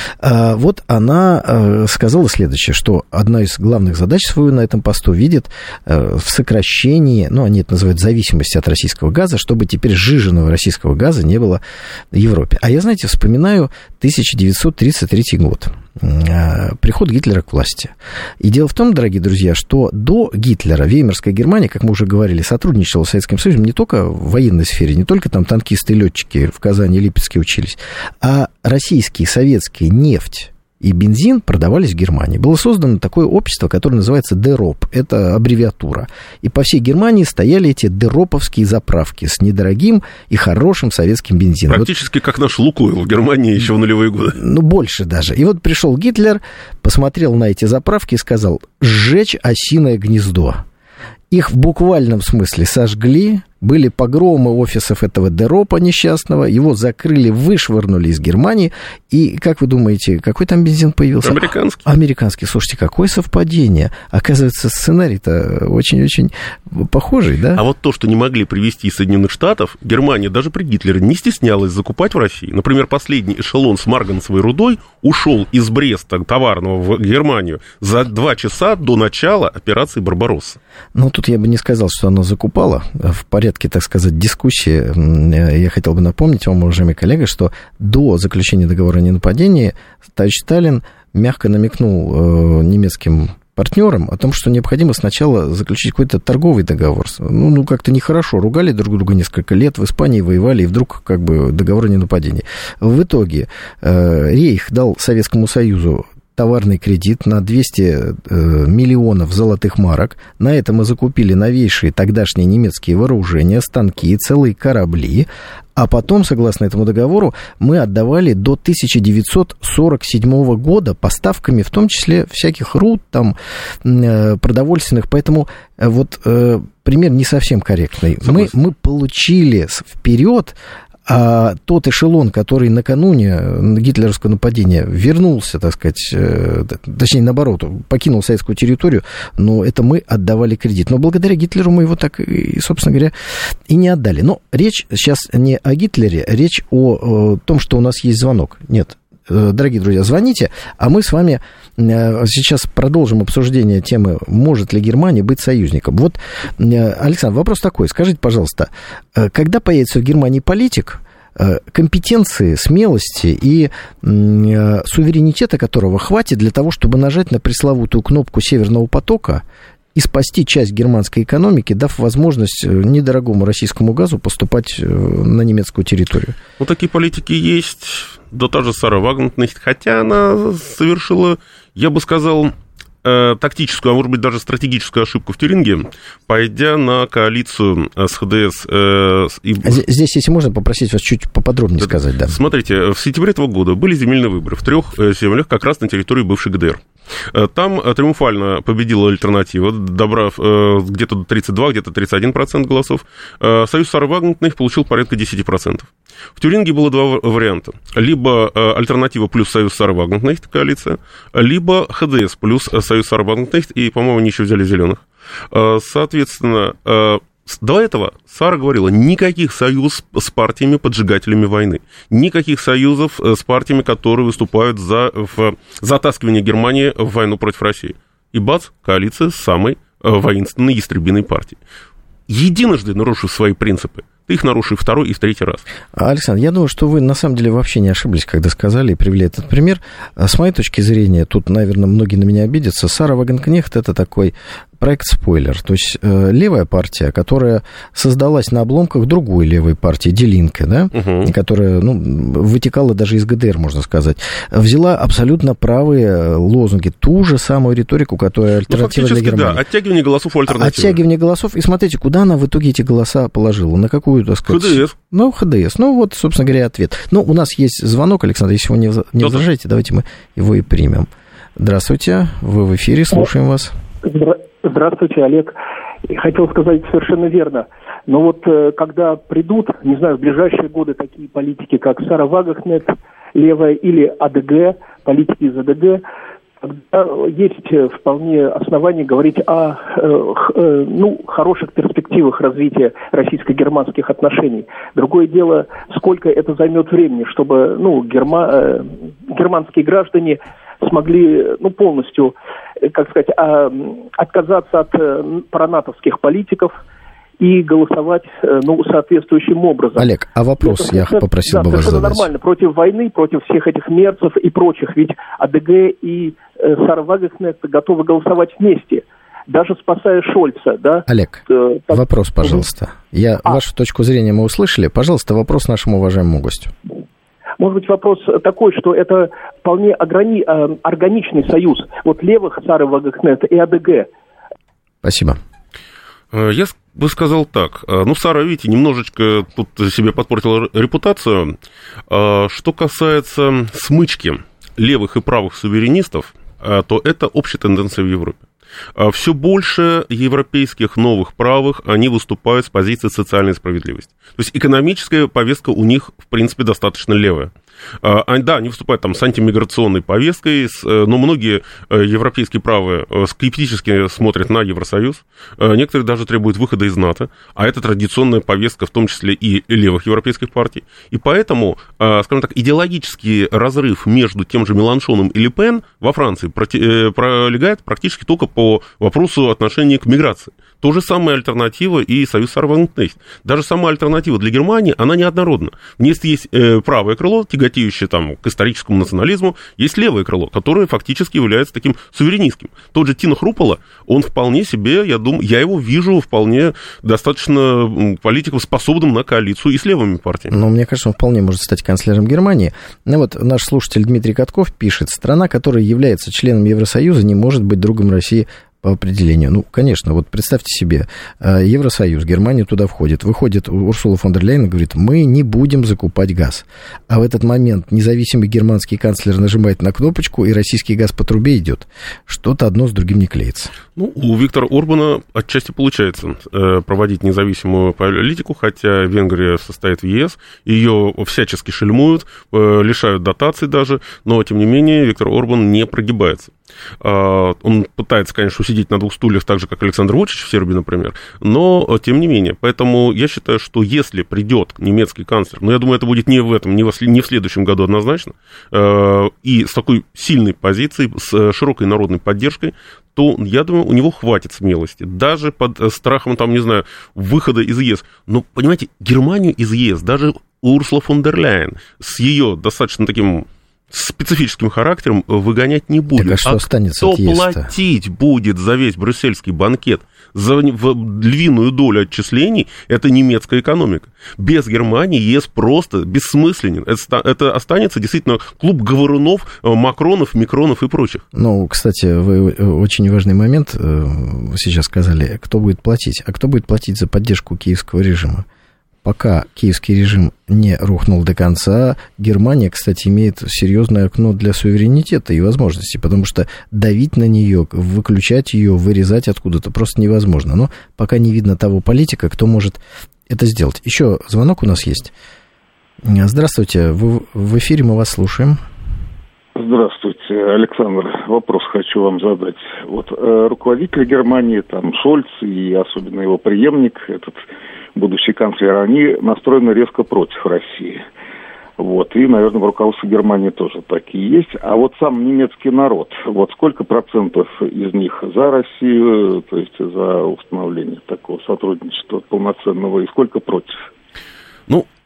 А вот она сказала следующее, что одна из главных задач свою на этом посту видит в сокращении, ну, они это называют зависимости от российского газа, чтобы теперь сжиженного российского газа не было в Европе. А я, знаете, вспоминаю тысяча девятьсот тридцать третий год. Приход Гитлера к власти. И дело в том, дорогие друзья, что до Гитлера Веймарская Германия, как мы уже говорили, сотрудничала с Советским Союзом не только в военной сфере, не только там танкисты и летчики в Казани и Липецке учились, а российские, советские нефть и бензин продавались в Германии. Было создано такое общество, которое называется ДЭРОП. Это аббревиатура. И по всей Германии стояли эти ДЭРОПовские заправки с недорогим и хорошим советским бензином. Практически вот, как наш Лукойл в Германии еще в нулевые годы. Ну, больше даже. И вот пришел Гитлер, посмотрел на эти заправки и сказал: «Сжечь осиное гнездо». Их в буквальном смысле сожгли, были погромы офисов этого ДЭРОПа несчастного, его закрыли, вышвырнули из Германии, и, как вы думаете, какой там бензин появился? Американский. Американский. Слушайте, какое совпадение. Оказывается, сценарий-то очень-очень похожий, да? А вот то, что не могли привезти из Соединенных Штатов, Германия даже при Гитлере не стеснялась закупать в России. Например, последний эшелон с марганцевой рудой ушел из Бреста товарного в Германию за два часа до начала операции «Барбаросса». Ну, тут я бы не сказал, что она закупала. В порядке, так сказать, дискуссии я хотел бы напомнить вам, уважаемый коллега, что до заключения договора о ненападении товарищ Сталин мягко намекнул немецким партнерам о том, что необходимо сначала заключить какой-то торговый договор. Ну, ну как-то нехорошо. Ругали друг друга несколько лет, в Испании воевали, и вдруг как бы договор о ненападении. В итоге Рейх дал Советскому Союзу товарный кредит на двести миллионов золотых марок. На это мы закупили новейшие тогдашние немецкие вооружения, станки, целые корабли. А потом, согласно этому договору, мы отдавали до тысяча девятьсот сорок седьмого года поставками, в том числе всяких руд, там, продовольственных. Поэтому вот пример не совсем корректный. Мы, мы получили вперед. А тот эшелон, который накануне гитлеровского нападения вернулся, так сказать, точнее, наоборот, покинул советскую территорию, но это мы отдавали кредит. Но благодаря Гитлеру мы его так, и, собственно говоря, и не отдали. Но речь сейчас не о Гитлере, речь о, о том, что у нас есть звонок. Нет. Дорогие друзья, звоните, а мы с вами сейчас продолжим обсуждение темы, может ли Германия быть союзником. Вот, Александр, вопрос такой. Скажите, пожалуйста, когда появится в Германии политик, компетенции, смелости и суверенитета которого хватит для того, чтобы нажать на пресловутую кнопку Северного потока и спасти часть германской экономики, дав возможность недорогому российскому газу поступать на немецкую территорию? Ну, такие политики есть. Да та же Сара Вагнер, хотя она совершила, я бы сказал, тактическую, а может быть даже стратегическую ошибку в Тюрингии, пойдя на коалицию с ХДС. Э, и... Здесь, если можно, попросить вас чуть поподробнее да, сказать. Да. Смотрите, в сентябре этого года были земельные выборы в трех землях как раз на территории бывшей ГДР. Там триумфально победила альтернатива, добрав где-то тридцать два, где-то тридцать один процент голосов. Союз Сары Вагнер получил порядка десять процентов. В Тюрингии было два варианта. Либо альтернатива плюс Союз Сары Вагнер, коалиция, либо ХДС плюс Союз Сары Вагнер, и, по-моему, они еще взяли зеленых. Соответственно, до этого Сара говорила, никаких союзов с партиями-поджигателями войны, никаких союзов с партиями, которые выступают за в, затаскивание Германии в войну против России. И бац, коалиция с самой воинственной ястребиной партией. Единожды нарушив свои принципы, ты их нарушил второй и в третий раз. Александр, я думаю, что вы на самом деле вообще не ошиблись, когда сказали и привели этот пример. С моей точки зрения, тут, наверное, многие на меня обидятся. Сара Вагенкнехт — это такой, проект «Спойлер». То есть э, левая партия, которая создалась на обломках другой левой партии, Die Linke, да, угу. которая ну, вытекала даже из ГДР, можно сказать, взяла абсолютно правые лозунги, ту же самую риторику, которая альтернатива ну, для Германии. Да, оттягивание голосов у альтернативы. Оттягивание голосов. И смотрите, куда она в итоге эти голоса положила, на какую, так сказать... ХДС. Ну, ХДС. Ну, вот, собственно говоря, ответ. Ну, у нас есть звонок, Александр, если вы не, не возражаете, давайте мы его и примем. Здравствуйте, вы в эфире, слушаем вас. Здравствуйте, Олег. Хотел сказать совершенно верно. Но вот когда придут, не знаю, в ближайшие годы такие политики, как Сара Вагахнет, левая, или АДГ, политики из АДГ, тогда есть вполне основания говорить о ну, хороших перспективах развития российско-германских отношений. Другое дело, сколько это займет времени, чтобы ну, герма... германские граждане смогли ну, полностью, как сказать, отказаться от пронатовских политиков и голосовать ну, соответствующим образом. Олег, а вопрос это, я это, попросил да, бы вас задать. Нормально, против войны, против всех этих мерцев и прочих, ведь АДГ и э, Сара Вагахнет готовы голосовать вместе, даже спасая Шольца, да? Олег, э, так... вопрос, пожалуйста. Я, а. Вашу точку зрения мы услышали. Пожалуйста, вопрос нашему уважаемому гостю. Может быть, вопрос такой, что это вполне ограни... органичный союз вот левых Сары Вагахнет и АДГ. Спасибо. Я бы сказал так. Ну, Сара, видите, немножечко тут себе подпортила репутацию. Что касается смычки левых и правых суверенистов, то это общая тенденция в Европе. Все больше европейских новых правых, они выступают с позиции социальной справедливости. То есть экономическая повестка у них, в принципе, достаточно левая. Да, они выступают там с антимиграционной повесткой, но многие европейские правые скептически смотрят на Евросоюз. Некоторые даже требуют выхода из НАТО, а это традиционная повестка, в том числе и левых европейских партий. И поэтому, скажем так, идеологический разрыв между тем же Меланшоном и Ле Пен во Франции пролегает практически только по вопросу отношения к миграции. То же самое альтернатива и союз Сара Вагахнет. Даже сама альтернатива для Германии, она неоднородна. Вместо есть правое крыло, тяготеющее там, к историческому национализму, есть левое крыло, которое фактически является таким суверенистским. Тот же Тино Хрупало, он вполне себе, я думаю, я его вижу вполне достаточно политиком, способным на коалицию и с левыми партиями. Но мне кажется, он вполне может стать канцлером Германии. Ну вот наш слушатель Дмитрий Катков пишет: страна, которая является членом Евросоюза, не может быть другом России по определению. Ну, конечно, вот представьте себе, Евросоюз, Германия туда входит, выходит Урсула фон дер Ляйен и говорит: мы не будем закупать газ. А в этот момент независимый германский канцлер нажимает на кнопочку, и российский газ по трубе идет. Что-то одно с другим не клеится. Ну, у Виктора Орбана отчасти получается проводить независимую политику, хотя Венгрия состоит в ЕС, ее всячески шельмуют, лишают дотаций даже, но, тем не менее, Виктор Орбан не прогибается. Он пытается, конечно, усидеть на двух стульях, так же, как Александр Вучич в Сербии, например, но, тем не менее, поэтому я считаю, что если придет немецкий канцлер, но я думаю, это будет не в этом, не в следующем году однозначно, и с такой сильной позицией, с широкой народной поддержкой, то, я думаю, у него хватит смелости, даже под страхом, там, не знаю, выхода из ЕС. Но, понимаете, Германию из ЕС, даже Урсула фон дер Ляйен с ее достаточно таким специфическим характером выгонять не будет. Так, а что а останется кто от ЕС-то? Платить будет за весь брюссельский банкет, за львиную долю отчислений, это немецкая экономика. Без Германии ЕС просто бессмысленен. Это, это останется действительно клуб говорунов, Макронов, Микронов и прочих. Ну, кстати, вы очень важный момент вы сейчас сказали, кто будет платить. А кто будет платить за поддержку киевского режима? Пока киевский режим не рухнул до конца, Германия, кстати, имеет серьезное окно для суверенитета и возможностей, потому что давить на нее, выключать ее, вырезать откуда-то просто невозможно. Но пока не видно того политика, кто может это сделать. Еще звонок у нас есть. Здравствуйте, вы в эфире, мы вас слушаем. Здравствуйте, Александр. Вопрос хочу вам задать. Вот э, руководители Германии, там Шольц и особенно его преемник, этот будущий канцлер, они настроены резко против России. Вот. И, наверное, в руководстве Германии тоже такие есть. А вот сам немецкий народ, вот сколько процентов из них за Россию, то есть за установление такого сотрудничества полноценного, и сколько против? Ну,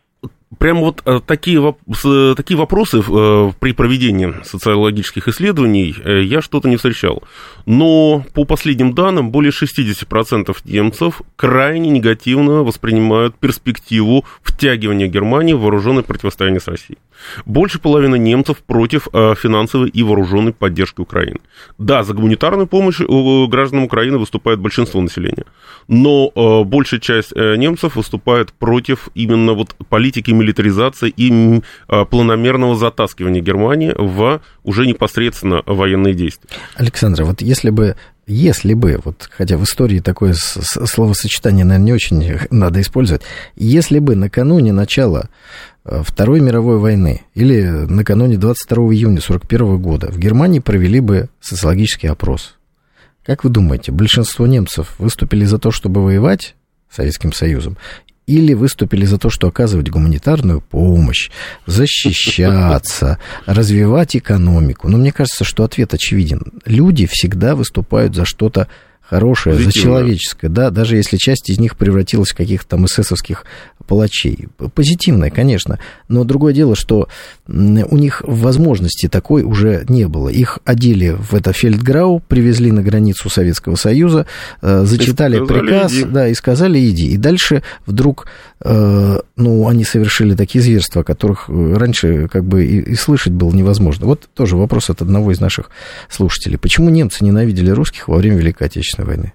Прямо вот такие, такие вопросы при проведении социологических исследований я что-то не встречал. Но по последним данным, более шестьдесят процентов немцев крайне негативно воспринимают перспективу втягивания Германии в вооруженное противостояние с Россией. Больше половины немцев против финансовой и вооруженной поддержки Украины. Да, за гуманитарную помощь гражданам Украины выступает большинство населения, но большая часть немцев выступает против именно вот политики милитаризации и планомерного затаскивания Германии в уже непосредственно военные действия. Александр, вот если бы, если бы, вот, хотя в истории такое словосочетание, наверное, не очень надо использовать, если бы накануне начала Второй мировой войны или накануне двадцать второго июня сорок первого года в Германии провели бы социологический опрос, как вы думаете, большинство немцев выступили за то, чтобы воевать с Советским Союзом, или выступили за то, что оказывать гуманитарную помощь, защищаться, развивать экономику? Но мне кажется, что ответ очевиден. Люди всегда выступают за что-то хорошее, за человеческое, да, даже если часть из них превратилась в каких-то там эсэсовских палачей. Позитивное, конечно, но другое дело, что у них возможности такой уже не было. Их одели в это фельдграу, привезли на границу Советского Союза, зачитали приказ, иди. да, и сказали иди. И дальше вдруг, ну, они совершили такие зверства, о которых раньше как бы и, и слышать было невозможно. Вот тоже вопрос от одного из наших слушателей. Почему немцы ненавидели русских во время Великой Отечественной войны?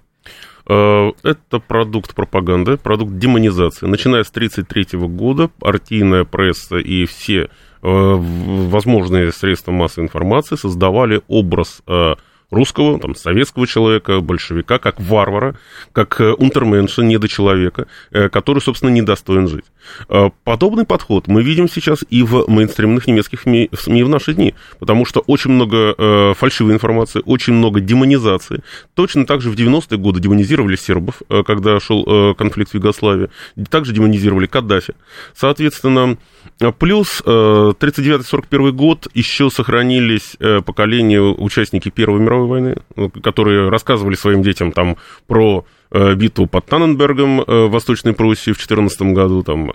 Это продукт пропаганды, продукт демонизации. Начиная с тысяча девятьсот тридцать третьего года партийная пресса и все возможные средства массовой информации создавали образ русского, там, советского человека, большевика, как варвара, как унтерменша, недочеловека, который, собственно, недостоин жить. Подобный подход мы видим сейчас и в мейнстримных немецких СМИ в наши дни, потому что очень много фальшивой информации, очень много демонизации. Точно так же в девяностые годы демонизировали сербов, когда шел конфликт в Югославии, также демонизировали Каддафи. Соответственно, плюс тридцать девятый — сорок первый год еще сохранились поколения участники Первой мировой войны, которые рассказывали своим детям там про битву под Танненбергом в Восточной Пруссии в четырнадцатом году, там,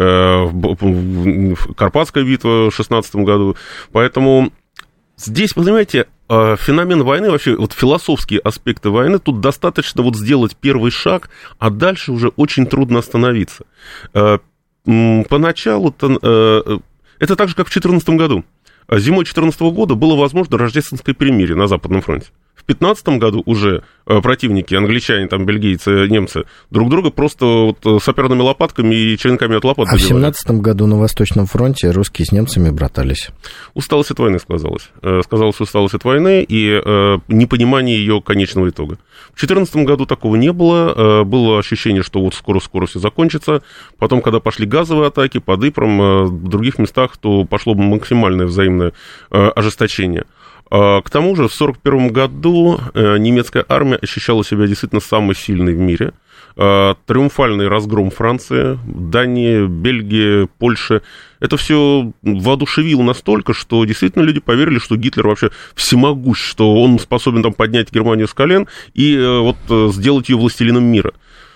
Карпатская битва в шестнадцатом году. Поэтому здесь, понимаете, феномен войны, вообще вот философские аспекты войны, тут достаточно вот сделать первый шаг, а дальше уже очень трудно остановиться. Поначалу это так же, как в четырнадцатом году. Зимой две тысячи четырнадцатого года было возможно рождественское перемирие на Западном фронте. В две тысячи пятнадцатом году уже противники, англичане, там, бельгийцы, немцы, друг друга просто вот саперными лопатками и черенками от лопат забивали. А в семнадцатом году на Восточном фронте русские с немцами братались. Усталость от войны сказалась. Сказалась усталость от войны и непонимание ее конечного итога. В две тысячи четырнадцатом году такого не было. Было ощущение, что вот скоро-скоро все закончится. Потом, когда пошли газовые атаки под Ипром, в других местах, то пошло максимальное взаимное ожесточение. К тому же в сорок первом году немецкая армия ощущала себя действительно самой сильной в мире. Триумфальный разгром Франции, Дании, Бельгии, Польши. Это все воодушевило настолько, что действительно люди поверили, что Гитлер вообще всемогущ, что он способен там поднять Германию с колен и вот сделать ее властелином мира.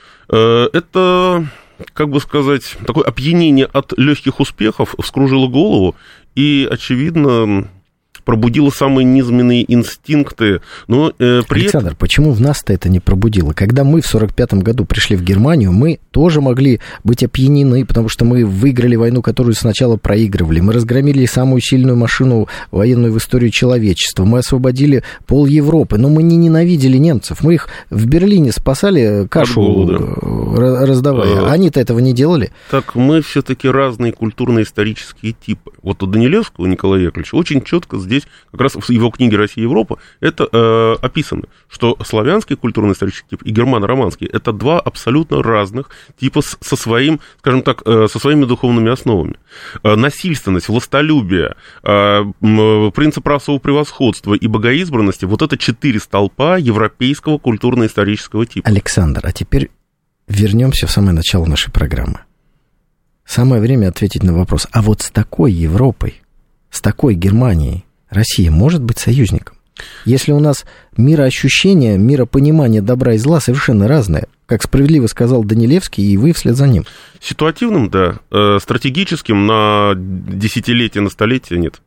Это, как бы сказать, такое опьянение от легких успехов вскружило голову, и, очевидно, пробудило самые низменные инстинкты, но э, при Александр, этом... почему в нас-то это не пробудило? Когда мы в сорок пятом году пришли в Германию, мы тоже могли быть опьянены, потому что мы выиграли войну, которую сначала проигрывали. Мы разгромили самую сильную машину военную в истории человечества. Мы освободили пол Европы, но мы не ненавидели немцев. Мы их в Берлине спасали, кашу голода раздавая. А они-то этого не делали. Так мы все-таки разные культурно-исторические типы. Вот у Данилевского Николая Яковлевича очень четко здесь, как раз в его книге «Россия и Европа», это э, описано, что славянский культурно-исторический тип и германо-романский – это два абсолютно разных типа с, со своим, скажем так, э, со своими духовными основами. Э, насильственность, властолюбие, э, принцип расового превосходства и богоизбранности – вот это четыре столпа европейского культурно-исторического типа. Александр, а теперь вернемся в самое начало нашей программы. Самое время ответить на вопрос, а вот с такой Европой, с такой Германией Россия может быть союзником? Если у нас мироощущение, миропонимание добра и зла совершенно разное. как справедливо сказал Данилевский, и вы вслед за ним. Ситуативным, да. Стратегическим на десятилетие, на столетие нет.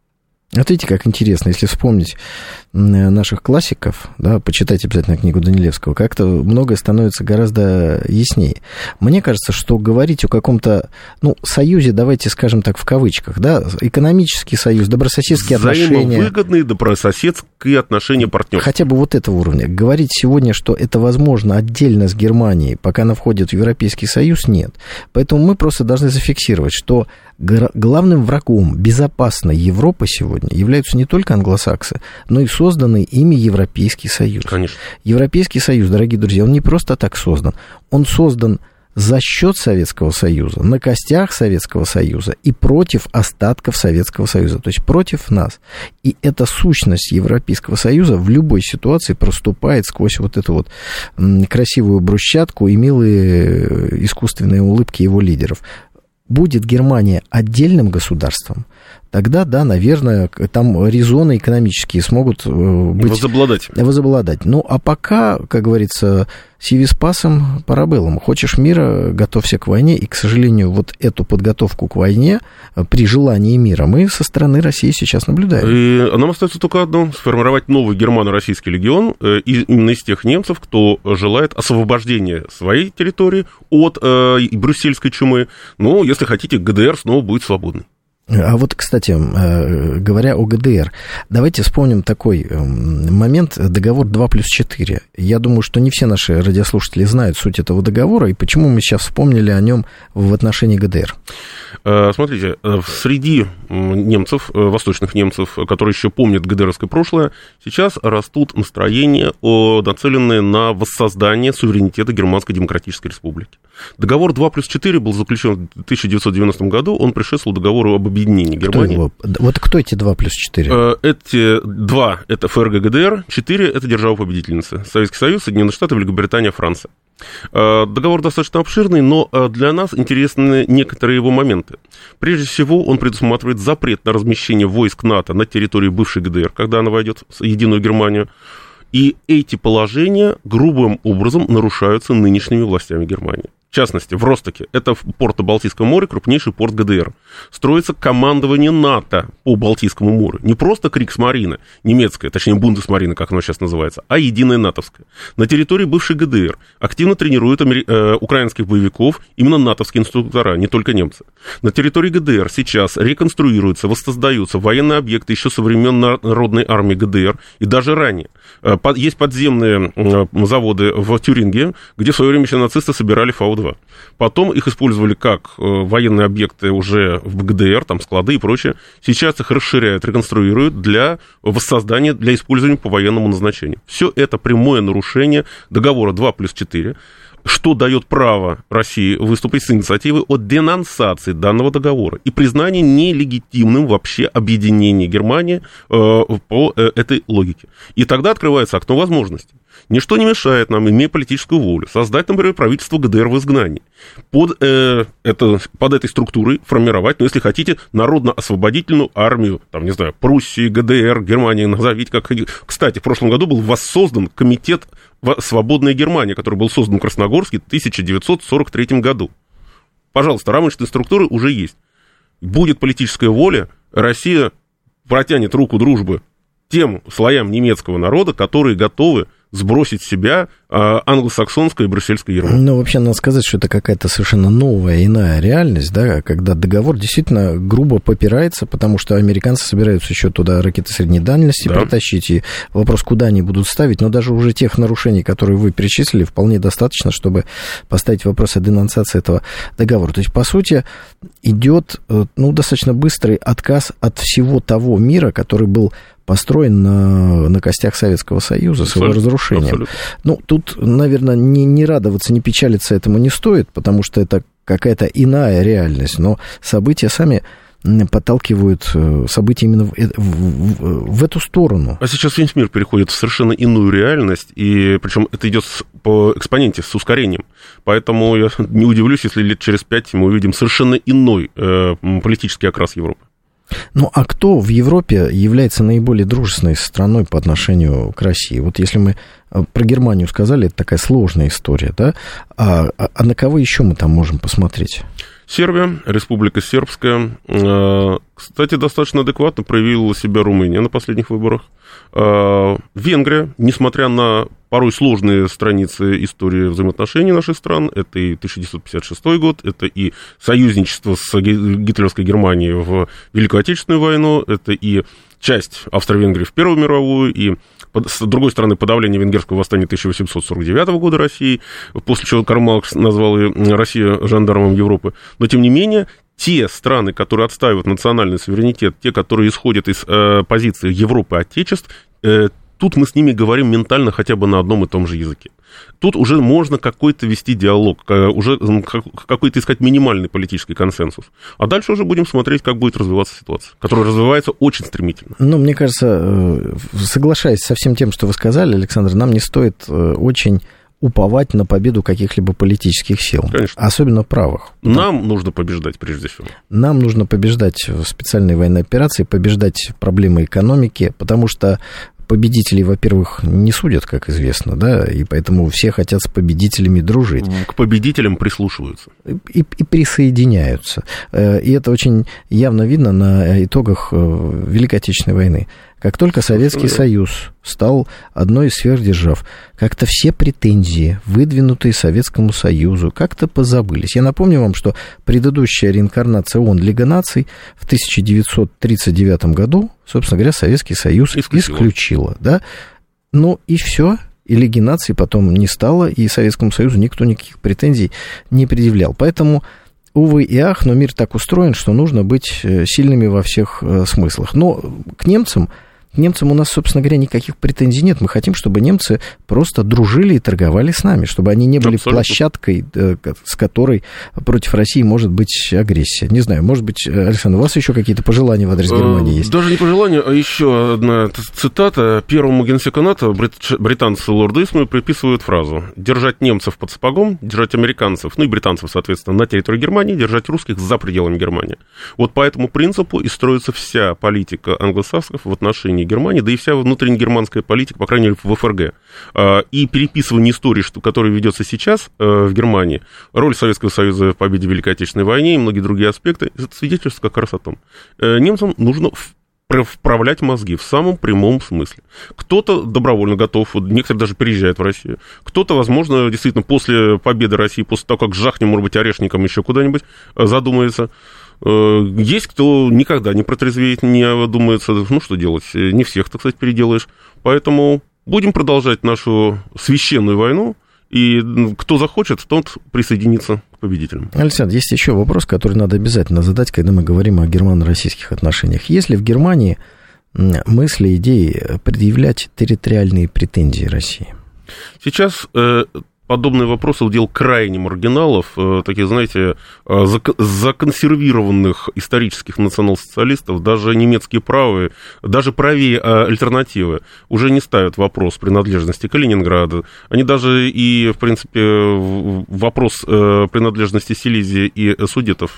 Вот видите, как интересно, если вспомнить наших классиков, да, почитайте обязательно книгу Данилевского, как-то многое становится гораздо яснее. Мне кажется, что говорить о каком-то, ну, союзе, давайте скажем так, в кавычках, да, экономический союз, добрососедские отношения. Взаимовыгодные добрососедские отношения партнеров. Хотя бы вот этого уровня. Говорить сегодня, что это возможно отдельно с Германией, пока она входит в Европейский Союз, нет. Поэтому мы просто должны зафиксировать, что главным врагом безопасной Европы сегодня являются не только англосаксы, но и созданный ими Европейский Союз. Конечно. Европейский Союз, дорогие друзья, он не просто так создан. Он создан за счет Советского Союза, на костях Советского Союза и против остатков Советского Союза, то есть против нас. И эта сущность Европейского Союза в любой ситуации проступает сквозь вот эту вот красивую брусчатку и милые искусственные улыбки его лидеров. Будет Германия отдельным государством, тогда, да, наверное, там резоны экономические смогут быть... Возобладать. Возобладать. Ну, а пока, как говорится, сивис пасом парабеллум. Хочешь мира, готовься к войне. И, к сожалению, вот эту подготовку к войне при желании мира мы со стороны России сейчас наблюдаем. И нам остается только одно — сформировать новый германо-российский легион именно из тех немцев, кто желает освобождения своей территории от э, брюссельской чумы. Ну, если хотите, ГДР снова будет свободной. А вот, кстати, говоря о ГДР, давайте вспомним такой момент, договор два плюс четыре. Я думаю, что не все наши радиослушатели знают суть этого договора, и почему мы сейчас вспомнили о нем в отношении ГДР. Смотрите, среди немцев, восточных немцев, которые еще помнят ГДРовское прошлое, сейчас растут настроения, нацеленные на воссоздание суверенитета Германской Демократической Республики. Договор два плюс четыре был заключен в тысяча девятьсот девяностом году, он предшествовал договору об объединении Германии. Кто вот кто эти два плюс четыре? Эти два — это ФРГ, ГДР, четыре — это державы-победительницы: Советский Союз, Соединенные Штаты, Великобритания, Франция. Договор достаточно обширный, но для нас интересны некоторые его моменты. Прежде всего, он предусматривает запрет на размещение войск НАТО на территории бывшей ГДР, когда она войдет в единую Германию. И эти положения грубым образом нарушаются нынешними властями Германии. В частности, в Ростоке, это порт на Балтийском море, крупнейший порт ГДР, строится командование НАТО по Балтийскому морю. Не просто Кригсмарина немецкая, точнее Бундесмарина, как она сейчас называется, а единая натовская. На территории бывшей ГДР активно тренируют амери... э, украинских боевиков именно натовские инструктора, не только немцы. На территории ГДР сейчас реконструируются, воссоздаются военные объекты еще со времен Народной армии ГДР и даже ранее. Есть подземные заводы в Тюринге, где в свое время еще нацисты собирали Фау два. Потом их использовали как военные объекты уже в ГДР, там склады и прочее. Сейчас их расширяют, реконструируют для воссоздания, для использования по военному назначению. Все это прямое нарушение договора два плюс четыре, что дает право России выступить с инициативой о денонсации данного договора и признании нелегитимным вообще объединения Германии э, по э, этой логике. И тогда открывается окно возможностей. Ничто не мешает нам, имея политическую волю, создать, например, правительство ГДР в изгнании. Под, э, это, под этой структурой формировать, ну, если хотите, народно-освободительную армию, там, не знаю, Пруссии, ГДР, Германии, назовите как хотите. Кстати, в прошлом году был воссоздан комитет «Свободная Германия», который был создан в Красногорске в тысяча девятьсот сорок третьем году. Пожалуйста, рамочные структуры уже есть. Будет политическая воля, Россия протянет руку дружбы тем слоям немецкого народа, которые готовы сбросить с себя а, англосаксонское и брюссельское ярмо. Ну, вообще, надо сказать, что это какая-то совершенно новая, иная реальность, да, когда договор действительно грубо попирается, потому что американцы собираются еще туда ракеты средней дальности да. притащить, и вопрос, куда они будут ставить, но даже уже тех нарушений, которые вы перечислили, вполне достаточно, чтобы поставить вопрос о денонсации этого договора. То есть, по сути, идет, ну, достаточно быстрый отказ от всего того мира, который был построен на, на костях Советского Союза, с его разрушением. Абсолютно. Ну, тут, наверное, не, не радоваться, не печалиться этому не стоит, потому что это какая-то иная реальность, но события сами подталкивают события именно в, в, в, в эту сторону. А сейчас весь мир переходит в совершенно иную реальность, и причем это идет по экспоненте, с ускорением. Поэтому я не удивлюсь, если лет через пять мы увидим совершенно иной э, политический окрас Европы. Ну, а кто в Европе является наиболее дружественной страной по отношению к России? Вот если мы про Германию сказали, это такая сложная история, да? А, а на кого еще мы там можем посмотреть? Сербия, Республика Сербская. Кстати, достаточно адекватно проявила себя Румыния на последних выборах. Венгрия, несмотря на порой сложные страницы истории взаимоотношений наших стран, это и тысяча девятьсот пятьдесят шестой год, это и союзничество с гитлеровской Германией в Великую Отечественную войну, это и часть Австро-Венгрии в Первую мировую, и, с другой стороны, подавление венгерского восстания тысяча восемьсот сорок девятого года России, после чего Карл Маркс назвал Россию жандармом Европы. Но, тем не менее, те страны, которые отстаивают национальный суверенитет, те, которые исходят из э, позиции Европы Отечеств, э, тут мы с ними говорим ментально хотя бы на одном и том же языке. Тут уже можно какой-то вести диалог, уже какой-то искать минимальный политический консенсус. А дальше уже будем смотреть, как будет развиваться ситуация, которая развивается очень стремительно. Ну, мне кажется, соглашаясь со всем тем, что вы сказали, Александр, нам не стоит очень уповать на победу каких-либо политических сил. Конечно. Особенно правых. Нам да. нужно побеждать прежде всего. Нам нужно побеждать в специальной военной операции, побеждать проблемы экономики, потому что победителей, во-первых, не судят, как известно, да, и поэтому все хотят с победителями дружить. К победителям прислушиваются. И, и присоединяются. И это очень явно видно на итогах Великой Отечественной войны. Как только Советский Союз стал одной из сверхдержав, как-то все претензии, выдвинутые Советскому Союзу, как-то позабылись. Я напомню вам, что предыдущая реинкарнация ООН Лига наций в тысяча девятьсот тридцать девятом году, собственно говоря, Советский Союз исключила. исключила, да? Ну и все. И Лиги наций потом не стало, и Советскому Союзу никто никаких претензий не предъявлял. Поэтому, увы и ах, но мир так устроен, что нужно быть сильными во всех смыслах. Но к немцам... К немцам у нас, собственно говоря, никаких претензий нет. Мы хотим, чтобы немцы просто дружили и торговали с нами, чтобы они не были Абсолютно. площадкой, с которой против России может быть агрессия. Не знаю, может быть, Александр, у вас еще какие-то пожелания в адрес Германии есть? Даже не пожелания, а еще одна цитата. Первому генсеку НАТО британцу лорду Исмою приписывают фразу: «Держать немцев под сапогом, держать американцев, ну и британцев, соответственно, на территории Германии, держать русских за пределами Германии». Вот по этому принципу и строится вся политика англосаксов в отношении Германии, да и вся внутреннегерманская политика, по крайней мере, в ФРГ. И переписывание истории, которая ведется сейчас в Германии, роль Советского Союза в победе в Великой Отечественной войне и многие другие аспекты, это свидетельствует как раз о том. Немцам нужно вправлять мозги в самом прямом смысле. Кто-то добровольно готов, некоторые даже переезжают в Россию. Кто-то, возможно, действительно после победы России, после того, как жахнем, может быть, орешником еще куда-нибудь, задумается. Есть кто никогда не протрезвеет, не думается, ну что делать, не всех, так сказать, переделаешь. Поэтому будем продолжать нашу священную войну, и кто захочет, тот присоединится к победителям. Александр, есть еще вопрос, который надо обязательно задать, когда мы говорим о германо-российских отношениях. Есть ли в Германии мысли, идеи предъявлять территориальные претензии России? Сейчас... Подобные вопросы удел крайне маргиналов, таких, знаете, законсервированных исторических национал-социалистов, даже немецкие правые, даже правее альтернативы уже не ставят вопрос принадлежности Калининграда. Они даже и, в принципе, вопрос принадлежности Силезии и Судетов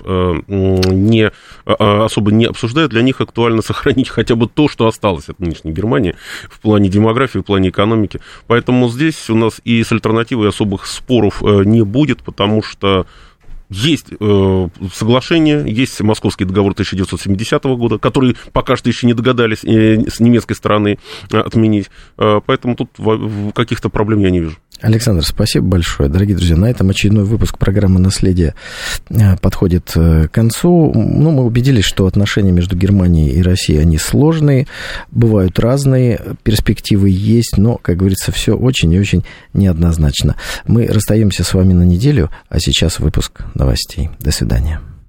не, особо не обсуждают. Для них актуально сохранить хотя бы то, что осталось от нынешней Германии в плане демографии, в плане экономики. Поэтому здесь у нас и с альтернативой особо особых споров не будет, потому что есть э, соглашение, есть Московский договор тысяча девятьсот семидесятого года, который пока что еще не догадались э, с немецкой стороны э, отменить, э, поэтому тут в, в каких-то проблем я не вижу. Александр, спасибо большое. Дорогие друзья, на этом очередной выпуск программы «Наследие» подходит к концу. Ну, мы убедились, что отношения между Германией и Россией, они сложные, бывают разные, перспективы есть, но, как говорится, все очень и очень неоднозначно. Мы расстаемся с вами на неделю, а сейчас выпуск новостей. До свидания.